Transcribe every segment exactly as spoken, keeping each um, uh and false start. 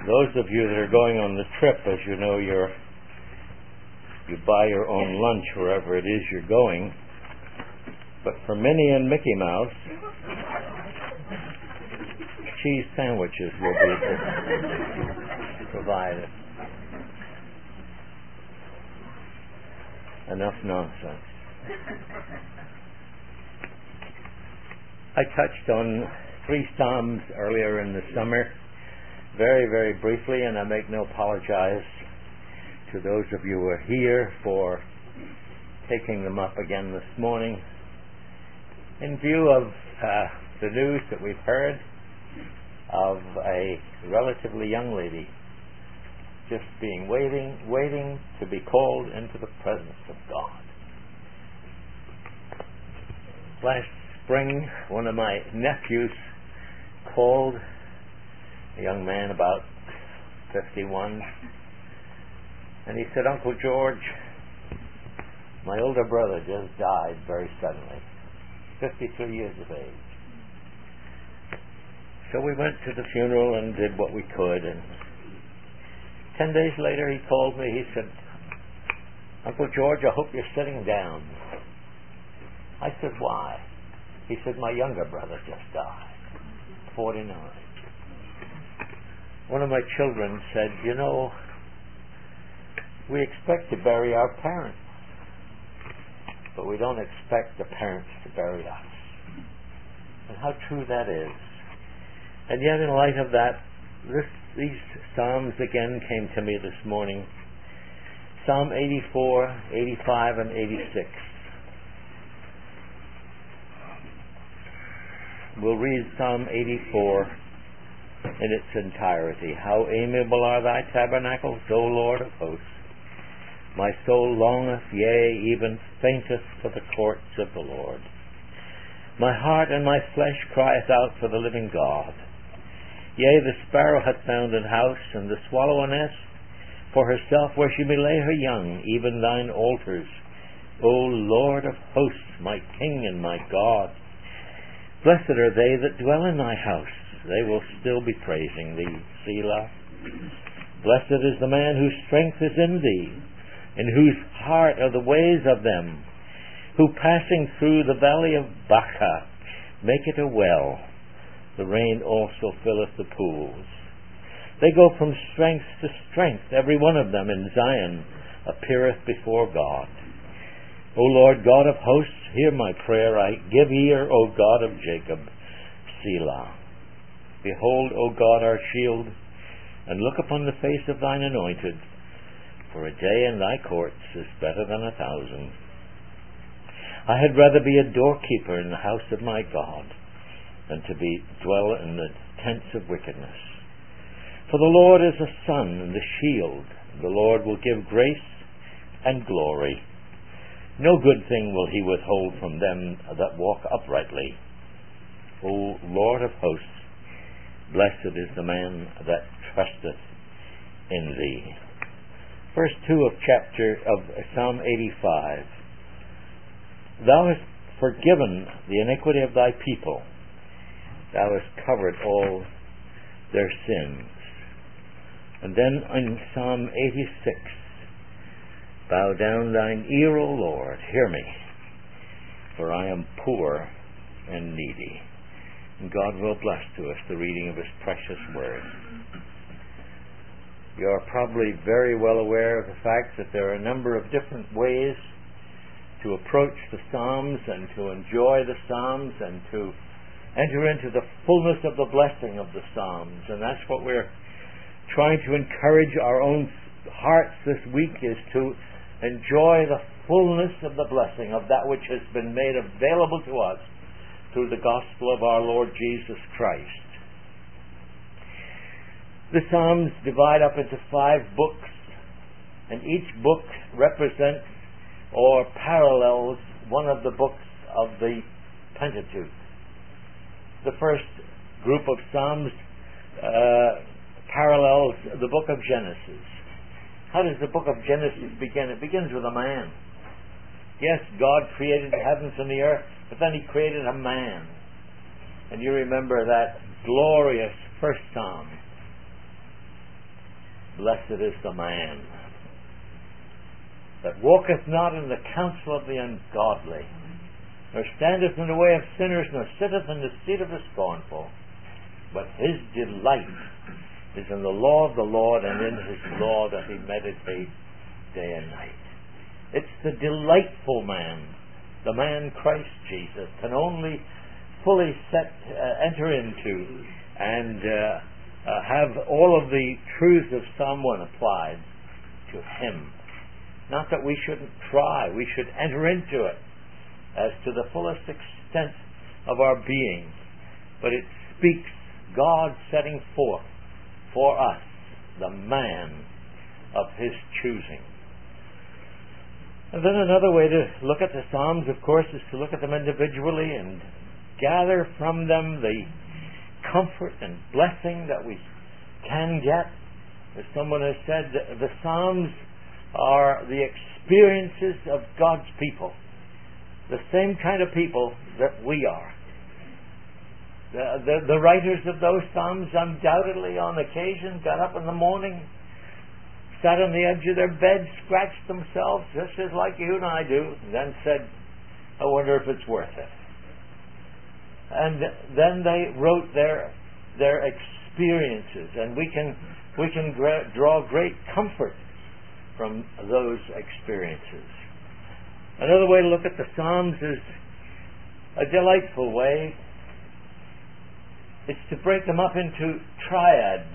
those of you that are going on the trip, as you know, you're you buy your own lunch wherever it is you're going. But for Minnie and Mickey Mouse, cheese sandwiches will be provided. Enough nonsense. I touched on three Psalms earlier in the summer, very, very briefly, and I make no apologize to those of you who are here for taking them up again this morning. In view of uh, the news that we've heard of a relatively young lady just being waiting, waiting to be called into the presence of God. Last spring, one of my nephews called, a young man about fifty-one, and he said, "Uncle George, my older brother just died very suddenly, fifty-three years of age." So we went to the funeral and did what we could, and ten days later he called me. He said, "Uncle George, I hope you're sitting down." I said, "Why?" He said, "My younger brother just died, forty-nine. One of my children said, "You know, we expect to bury our parents, but we don't expect the parents to bury us." And how true that is. And yet, in light of that, this, these Psalms again came to me this morning. Psalm eighty-four, eighty-five, and eighty-six. We'll read Psalm eighty-four in its entirety. "How amiable are thy tabernacles, O Lord of hosts! My soul longeth, yea, even fainteth for the courts of the Lord. My heart and my flesh crieth out for the living God. Yea, the sparrow hath found an house, and the swallow a nest for herself, where she may lay her young, even thine altars, O Lord of hosts, my King and my God. Blessed are they that dwell in thy house. They will still be praising thee. Selah. Blessed is the man whose strength is in thee, in whose heart are the ways of them, who passing through the valley of Baca make it a well. The rain also filleth the pools. They go from strength to strength. Every one of them in Zion appeareth before God. O Lord God of hosts, hear my prayer. I give ear, O God of Jacob. Selah. Behold, O God, our shield, and look upon the face of thine anointed. For a day in thy courts is better than a thousand. I had rather be a doorkeeper in the house of my God than to be dwell in the tents of wickedness. For the Lord is a sun and a shield. The Lord will give grace and glory. No good thing will he withhold from them that walk uprightly. O Lord of hosts, blessed is the man that trusteth in thee. Verse two of chapter of Psalm eighty-five. Thou hast forgiven the iniquity of thy people. Thou hast covered all their sins. And then in Psalm eighty-six, bow down thine ear, O Lord, hear me, for I am poor and needy. And God will bless to us the reading of his precious word. You are probably very well aware of the fact that there are a number of different ways to approach the Psalms and to enjoy the Psalms and to enter into the fullness of the blessing of the Psalms. And that's what we're trying to encourage our own hearts this week, is to enjoy the fullness of the blessing of that which has been made available to us through the gospel of our Lord Jesus Christ. The Psalms divide up into five books, and each book represents or parallels one of the books of the Pentateuch. The first group of Psalms uh, parallels the book of Genesis. How does the book of Genesis begin? It begins with a man. Yes, God created the heavens and the earth, but then he created a man. And you remember that glorious first Psalm. Blessed is the man that walketh not in the counsel of the ungodly, nor standeth in the way of sinners, nor sitteth in the seat of the scornful. But his delight is in the law of the Lord, and in his law doth he meditate day and night. It's the delightful man, the man Christ Jesus can only fully set, uh, enter into and uh, uh, have all of the truths of Psalm one applied to him. Not that we shouldn't try, we should enter into it as to the fullest extent of our being. But it speaks God setting forth for us the man of his choosing. And then another way to look at the Psalms, of course, is to look at them individually and gather from them the comfort and blessing that we can get. As someone has said, the Psalms are the experiences of God's people, the same kind of people that we are. The, the, the writers of those Psalms undoubtedly on occasion got up in the morning, sat on the edge of their bed, scratched themselves just as like you and I do, and then said, I wonder if it's worth it. And then they wrote their their experiences, and we can we can gra- draw great comfort from those experiences. Another way to look at the Psalms is a delightful way. It's to break them up into triads.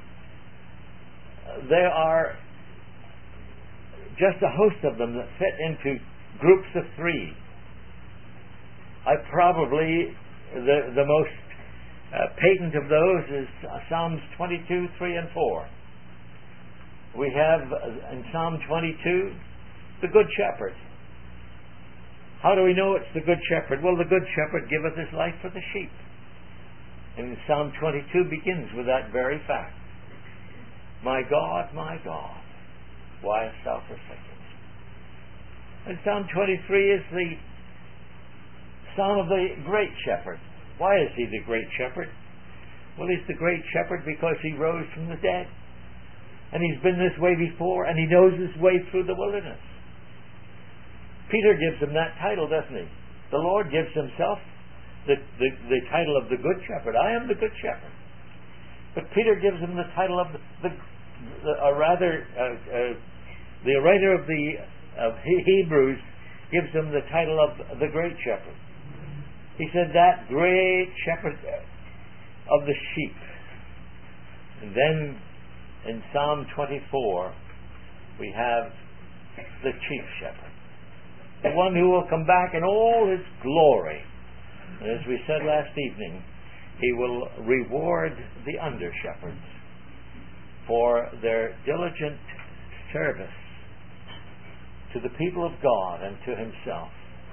There are just a host of them that fit into groups of three. I probably, the, the most uh, patent of those is Psalms twenty-two, three and four. We have in Psalm twenty-two, the Good Shepherd. How do we know it's the Good Shepherd? Well, the Good Shepherd giveth his life for the sheep. And Psalm twenty-two begins with that very fact. My God, my God, why hast thou forsaken me? And Psalm twenty-three is the Psalm of the Great Shepherd. Why is he the Great Shepherd? Well, he's the Great Shepherd because he rose from the dead. And he's been this way before, and he knows his way through the wilderness. Peter gives him that title, doesn't he? The Lord gives himself the, the, the title of the Good Shepherd. I am the Good Shepherd. But Peter gives him the title of the, the, the or rather, uh, uh, the writer of the of Hebrews gives him the title of the Great Shepherd. He said, that great shepherd of the sheep. And then in Psalm twenty-four, we have the chief shepherd, the one who will come back in all his glory. And as we said last evening, he will reward the under-shepherds for their diligent service to the people of God and to himself.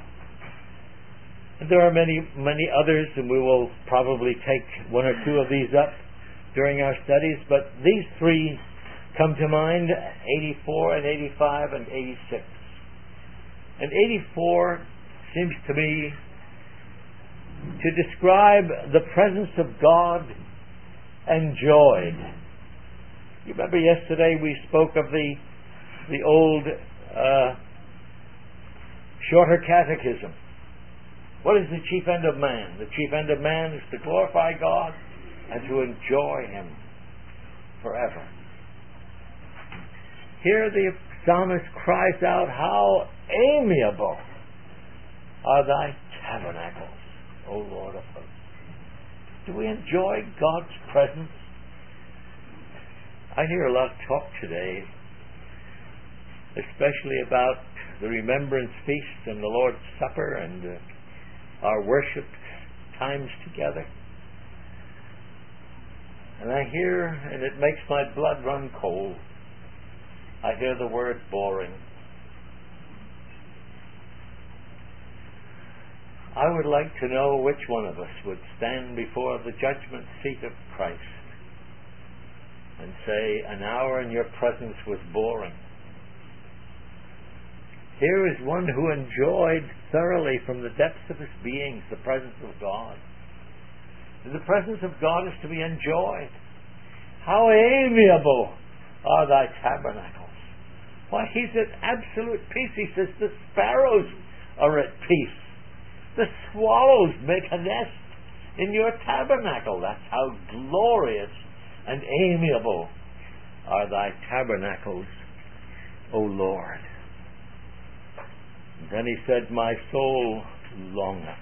And there are many, many others, and we will probably take one or two of these up during our studies, but these three come to mind, eighty-four and eighty-five and eighty-six. And eighty-four seems to me to describe the presence of God enjoyed. You remember yesterday we spoke of the the old uh, shorter catechism. What is the chief end of man? The chief end of man is to glorify God and to enjoy him forever. Here the psalmist cries out, how amiable are thy tabernacles, O Lord of hosts. Do we enjoy God's presence? I hear a lot of talk today, especially about the Remembrance Feast and the Lord's Supper and uh, our worship times together. And I hear, and it makes my blood run cold, I hear the word boring. I would like to know which one of us would stand before the judgment seat of Christ and say, an hour in your presence was boring. Here is one who enjoyed thoroughly from the depths of his being the presence of God. And the presence of God is to be enjoyed. How amiable are thy tabernacles. Why, he's at absolute peace. He says the sparrows are at peace. The swallows make a nest in your tabernacle. That's how glorious and amiable are thy tabernacles, O Lord. And then he said, my soul longeth,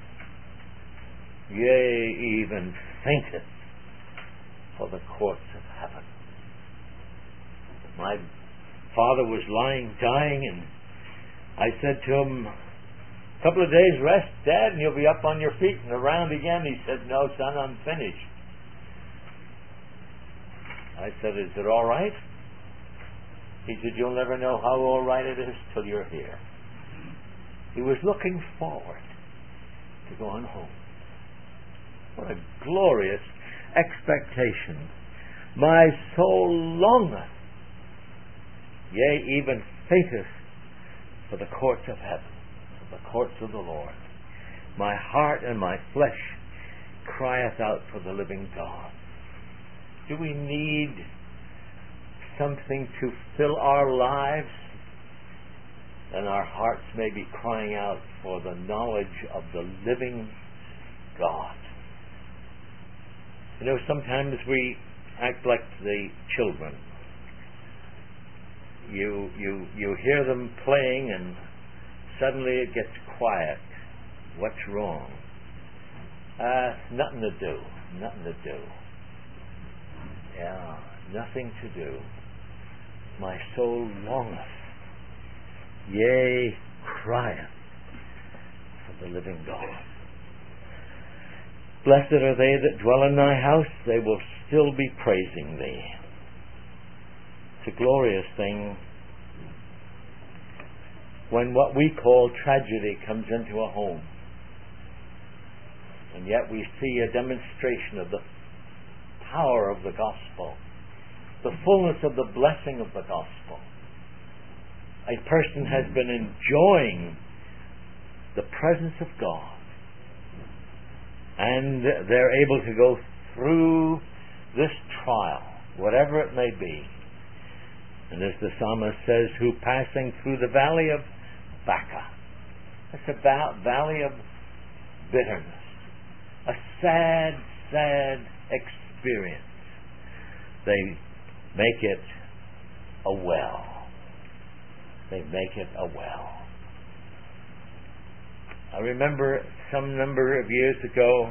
yea, even fainteth for the courts of heaven. My father was lying, dying, and I said to him, a couple of days rest, Dad, and you'll be up on your feet and around again. He said, no, son, I'm finished. I said, is it all right? He said, you'll never know how all right it is till you're here. He was looking forward to going home. What a glorious expectation. My soul longeth, yea, even fainteth for the courts of heaven, for the courts of the Lord. My heart and my flesh crieth out for the living God. Do we need something to fill our lives? Then our hearts may be crying out for the knowledge of the living God. You know, sometimes we act like the children. You you you hear them playing and suddenly it gets quiet. What's wrong? Uh, nothing to do. Nothing to do. Yeah, nothing to do. My soul longeth, yea, crieth for the living God. Blessed are they that dwell in thy house, they will still be praising thee. It's a glorious thing when what we call tragedy comes into a home, and yet we see a demonstration of the power of the gospel, the fullness of the blessing of the gospel. A person has been enjoying the presence of God, and they're able to go through this trial, whatever it may be. And as the psalmist says, who passing through the valley of Baca. That's a va- valley of bitterness. A sad, sad experience. They make it a well. They make it a well. I remember some number of years ago,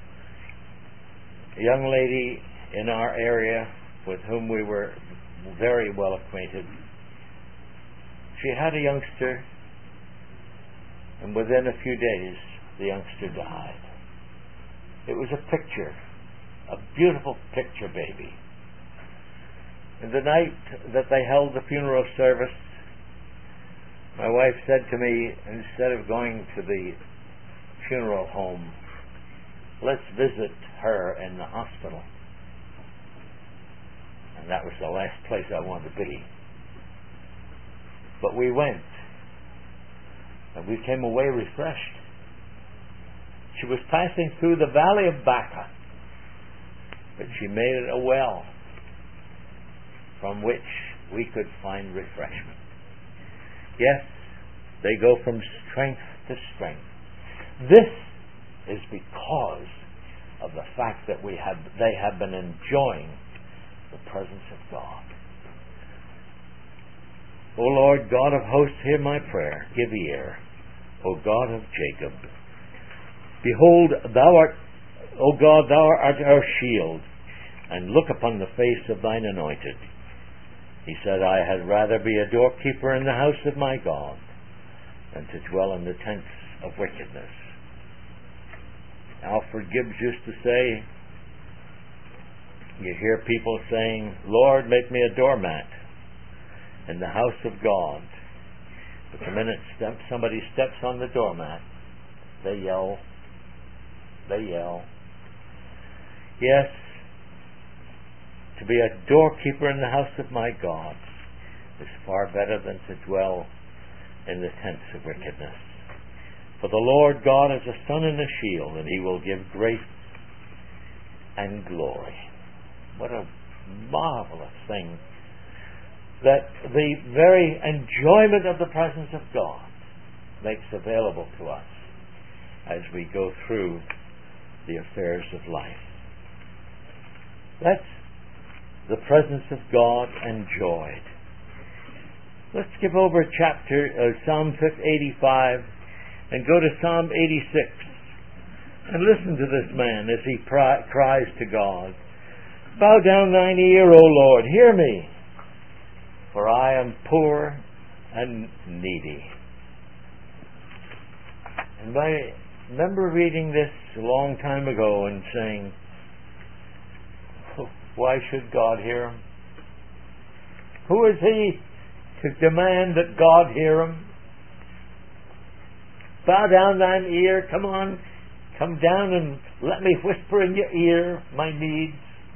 a young lady in our area with whom we were very well acquainted. She had a youngster, and within a few days, the youngster died. It was a picture, a beautiful picture baby. And the night that they held the funeral service, my wife said to me, instead of going to the funeral home, let's visit her in the hospital. And that was the last place I wanted to be. But we went, and we came away refreshed. She was passing through the valley of Baca, but she made it a well from which we could find refreshment. Yes, they go from strength to strength. This is because of the fact that we have they have been enjoying the presence of God. O Lord God of hosts, hear my prayer. Give ear, O God of Jacob. Behold, thou art, O God, thou art our shield, and look upon the face of thine anointed. He said, I had rather be a doorkeeper in the house of my God than to dwell in the tents of wickedness. Alfred Gibbs used to say, you hear people saying, Lord, make me a doormat in the house of God. But the minute step, somebody steps on the doormat, they yell, they yell. Yes, to be a doorkeeper in the house of my God is far better than to dwell in the tents of wickedness. For the Lord God is a sun and a shield, and he will give grace and glory. What a marvelous thing that the very enjoyment of the presence of God makes available to us as we go through the affairs of life. That's the presence of God enjoyed. Let's skip over chapter uh, Psalm eighty-five and go to Psalm eighty-six and listen to this man as he pri- cries to God, "Bow down thine ear, O Lord, hear me, for I am poor and needy." And I remember reading this a long time ago and saying, why should God hear him? Who is he to demand that God hear him? Bow down thine ear, come on, come down and let me whisper in your ear my needs.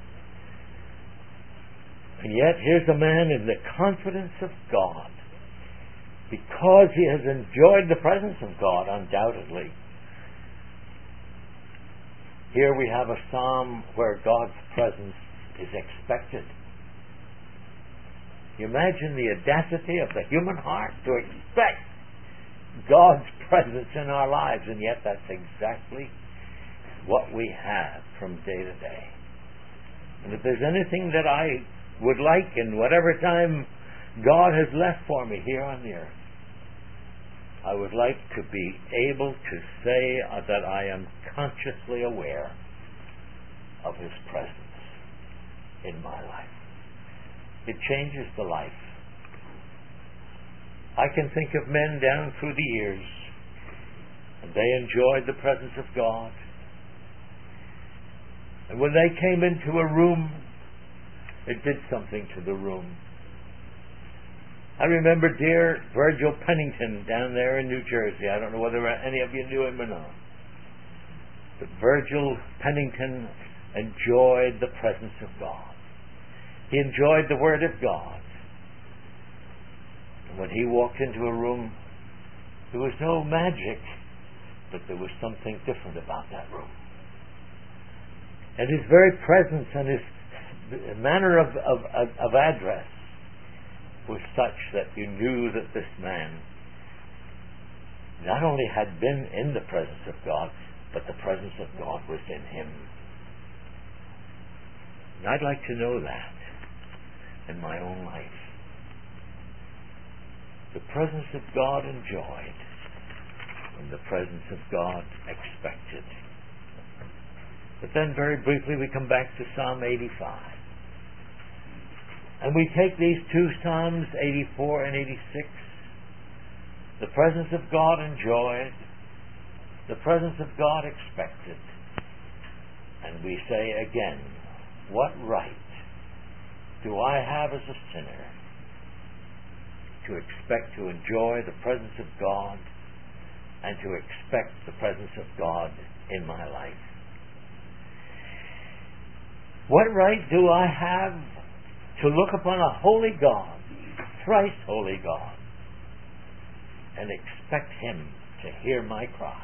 And yet here's a man in the confidence of God, because he has enjoyed the presence of God, undoubtedly. Here we have a psalm where God's presence is expected. You imagine the audacity of the human heart to expect God's presence in our lives, and yet that's exactly what we have from day to day. And if there's anything that I would like in whatever time God has left for me here on the earth, I would like to be able to say that I am consciously aware of His presence in my life. It changes the life. I can think of men down through the years, and they enjoyed the presence of God. And when they came into a room, it did something to the room. I remember dear Virgil Pennington down there in New Jersey. I don't know whether any of you knew him or not. But Virgil Pennington enjoyed the presence of God. He enjoyed the Word of God. And when he walked into a room, there was no magic, but there was something different about that room. And his very presence and his manner of, of, of, of address was such that you knew that this man not only had been in the presence of God, but the presence of God was in him. And I'd like to know that in my own life. The presence of God enjoyed, and the presence of God expected. But then very briefly we come back to Psalm eighty-five. And we take these two Psalms, eighty-four and eighty-six, the presence of God enjoyed, the presence of God expected, and we say again, what right do I have as a sinner to expect to enjoy the presence of God and to expect the presence of God in my life? What right do I have to look upon a holy God, thrice holy God, and expect Him to hear my cry?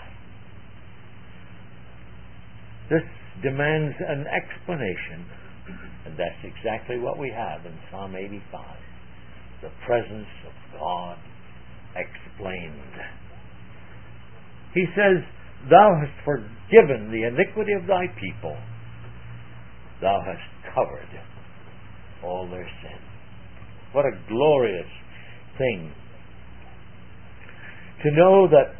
This demands an explanation, and that's exactly what we have in Psalm eighty-five. The presence of God explained. He says, "Thou hast forgiven the iniquity of thy people. Thou hast covered all their sin." What a glorious thing to know that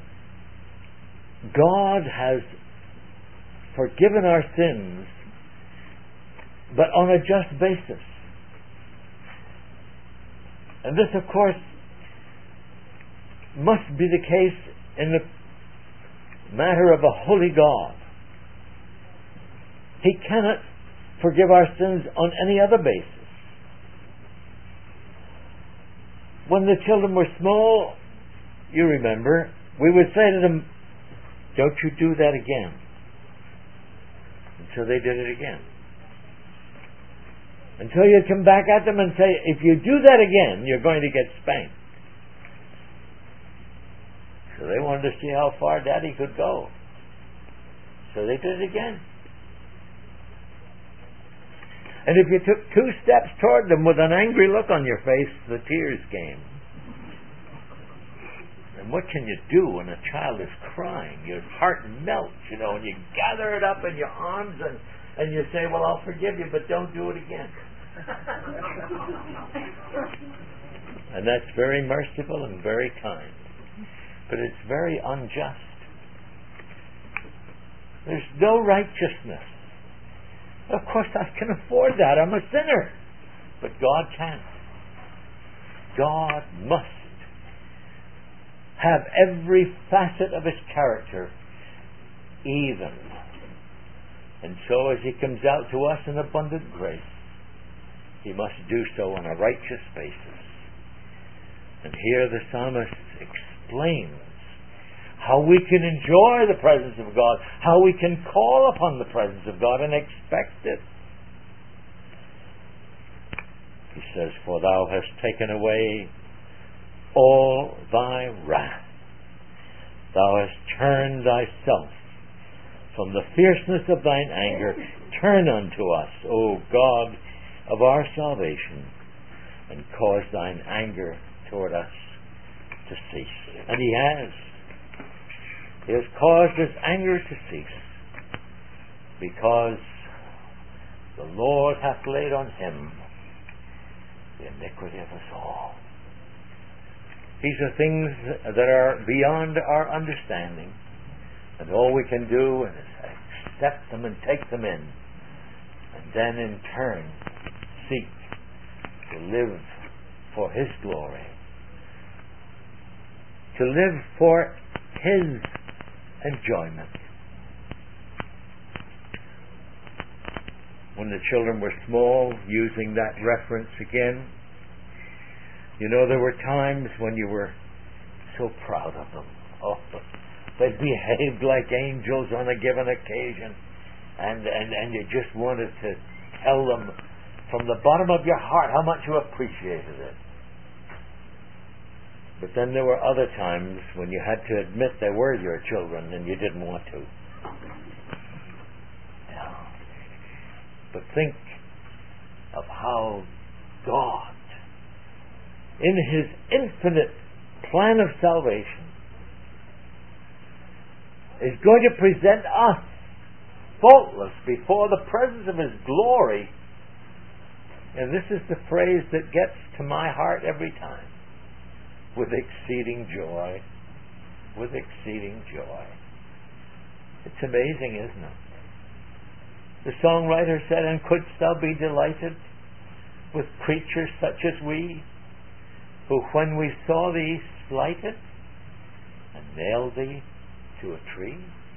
God has forgiven our sins, but on a just basis. And this, of course, must be the case in the matter of a holy God. He cannot forgive our sins on any other basis. When the children were small, you remember, we would say to them, "Don't you do that again." And so they did it again. Until you come back at them and say, "If you do that again, you're going to get spanked." So they wanted to see how far Daddy could go. So they did it again. And if you took two steps toward them with an angry look on your face, the tears came. And what can you do when a child is crying? Your heart melts, you know, and you gather it up in your arms and, and you say, well, I'll forgive you, but don't do it again. And that's very merciful and very kind. But it's very unjust. There's no righteousness. Of course, I can afford that. I'm a sinner. But God can't. God must have every facet of His character even. And so as He comes out to us in abundant grace, He must do so on a righteous basis. And here the psalmist explains how we can enjoy the presence of God, how we can call upon the presence of God and expect it. He says, for Thou hast taken away all Thy wrath. Thou hast turned Thyself from the fierceness of Thine anger. Turn unto us, O God of our salvation, and cause Thine anger toward us to cease. And He has. He has caused His anger to cease, because the Lord hath laid on Him the iniquity of us all. These are things that are beyond our understanding, and all we can do is accept them and take them in, and then in turn seek to live for His glory, to live for His enjoyment. When the children were small, using that reference again, you know, there were times when you were so proud of them. Oh, they behaved like angels on a given occasion, and, and, and you just wanted to tell them from the bottom of your heart how much you appreciated it. But then there were other times when you had to admit they were your children and you didn't want to. Yeah. But think of how God, in His infinite plan of salvation, is going to present us faultless before the presence of His glory. And this is the phrase that gets to my heart every time. With exceeding joy. With exceeding joy. It's amazing, isn't it? The songwriter said, and couldst thou be delighted with creatures such as we, who when we saw thee slighted and nailed thee to a tree?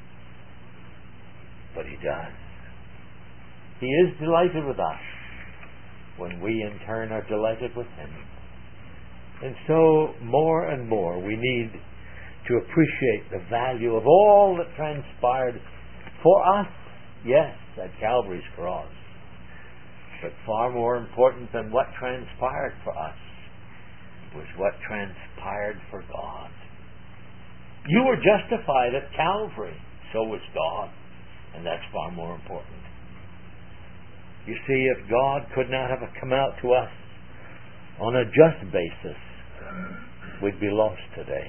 But He does. He is delighted with us when we in turn are delighted with Him. And so, more and more, we need to appreciate the value of all that transpired for us, yes, at Calvary's cross. But far more important than what transpired for us was what transpired for God. You were justified at Calvary, so was God. And that's far more important. You see, if God could not have come out to us on a just basis, we'd be lost today.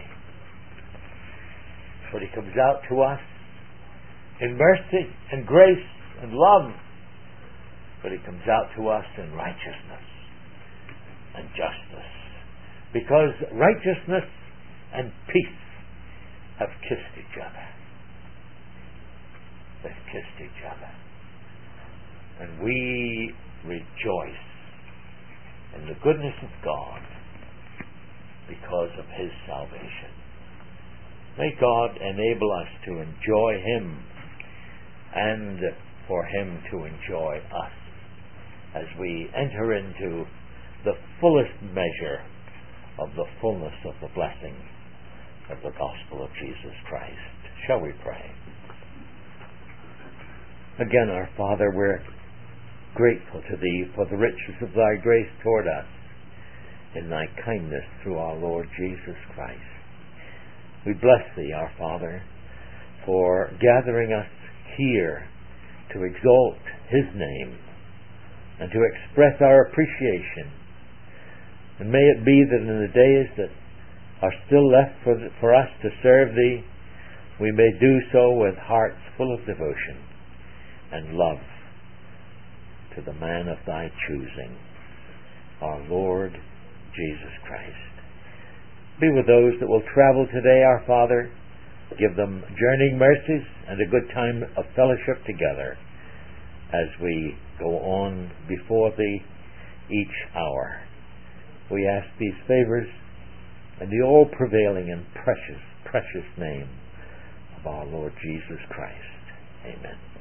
But He comes out to us in mercy and grace and love. But He comes out to us in righteousness and justice. Because righteousness and peace have kissed each other. They've kissed each other. And we rejoice in the goodness of God because of His salvation. May God enable us to enjoy Him and for Him to enjoy us as we enter into the fullest measure of the fullness of the blessing of the gospel of Jesus Christ. Shall we pray? Again, our Father, we're grateful to Thee for the riches of Thy grace toward us in Thy kindness through our Lord Jesus Christ. We bless Thee, our Father, for gathering us here to exalt His name, and to express our appreciation. And may it be that in the days that are still left for, the, for us to serve Thee, we may do so with hearts full of devotion and love to the man of Thy choosing, our Lord Jesus Christ. Be with those that will travel today, our Father. Give them journeying mercies and a good time of fellowship together as we go on before Thee each hour. We ask these favors in the all-prevailing and precious, precious name of our Lord Jesus Christ. Amen.